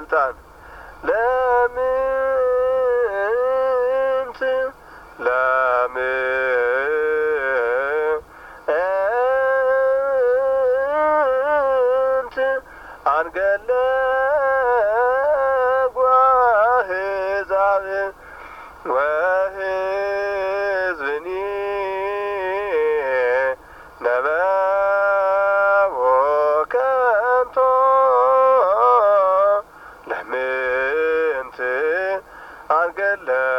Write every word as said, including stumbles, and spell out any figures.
ስልጣን ለምንት ለምንት አንገለጓ ሕዛብ ወሕዝብኒ ነበቦ ከንቶ ለምንት አንገለ